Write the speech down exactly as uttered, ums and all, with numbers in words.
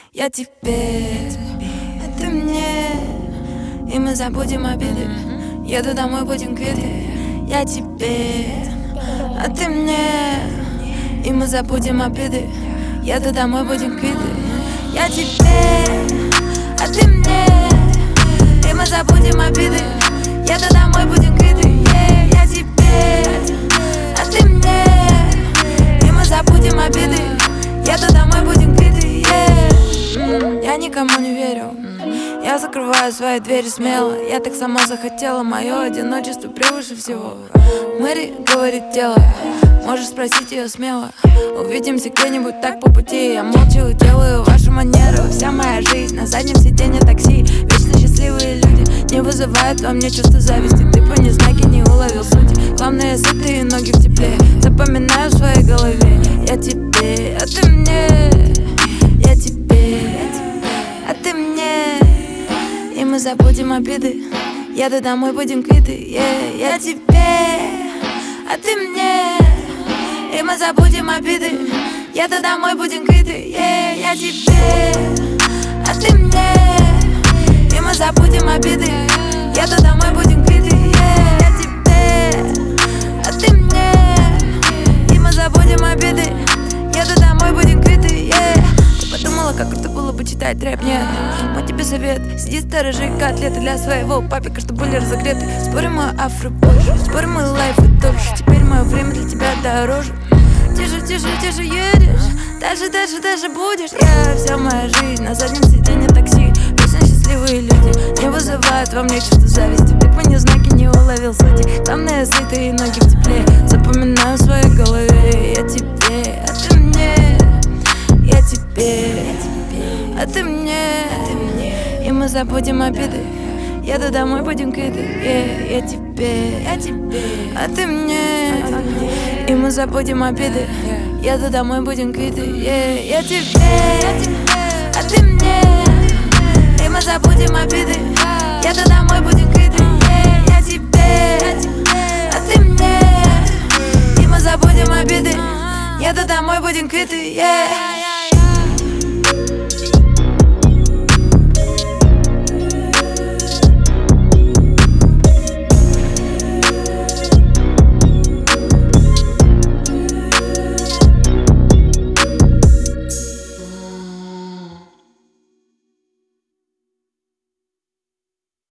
Я тебе, а ты мне, и мы забудем обиды. Еду домой, будем квиты. Я тебе, а ты мне, и мы забудем обиды. Еду домой, будем квиты. Я тебе, а ты мне, и мы забудем обиды. Еду домой, будем квиты. Yeah. Я тебе, а ты мне, и мы забудем обиды. Еду домой, будем квиты. Yeah. Я никому не верю, я закрываю свои двери смело. Я так сама захотела, мое одиночество превыше всего. Мэри говорит тело, можешь спросить ее смело. Увидимся где-нибудь так по пути. Я молча делаю ваши манеры. Вся моя жизнь на заднем сиденье такси. Вечно счастливые люди не вызывают во мне чувство зависти. Ты по незнаке не уловил сути. Главное, сытые ноги в тепле. Запоминаю в своей голове. Я тебе, а ты мне. Я тебе, а ты мне. И мы забудем обиды. Еду домой, будем квиты. Yeah. Я тебе, а ты мне. И мы забудем обиды. Еду домой, будем квиты. Yeah. Я тебе, а ты мне. И мы забудем обиды. Еду домой, будем квиты. Yeah. Я тебе, а ты мне. И мы забудем обиды. Еду домой, будем квиты. Yeah. Подумала, как круто было бы читать рэп, нет. Мой тебе совет, сиди сторожи котлеты для своего папика, чтобы были разогреты. Спорим, мой афро больше, спорим, мой лайф и дольше. Теперь мое время для тебя дороже. Тише, тише, тише едешь, дальше, дальше, дальше будешь. Я, вся моя жизнь на заднем сиденье такси. Вечно счастливые люди не вызывают во мне чувство зависти. Ты по незнаке не уловил сути. Главное, сытые ноги в тепле. Запоминаю в своей голове. Я тебе, а ты мне. Я тебе, а ты мне, и мы забудем обиды. Еду домой, будем квиты. Yeah. Я тебе, я тебе, а ты мне, и мы забудем обиды. Еду домой, будем квиты. Yeah. Я тебе, а ты мне, и мы забудем обиды. Еду домой, будем квиты. Yeah. Я тебе, а ты мне, и мы забудем обиды. Еду домой, будем квиты. Yeah.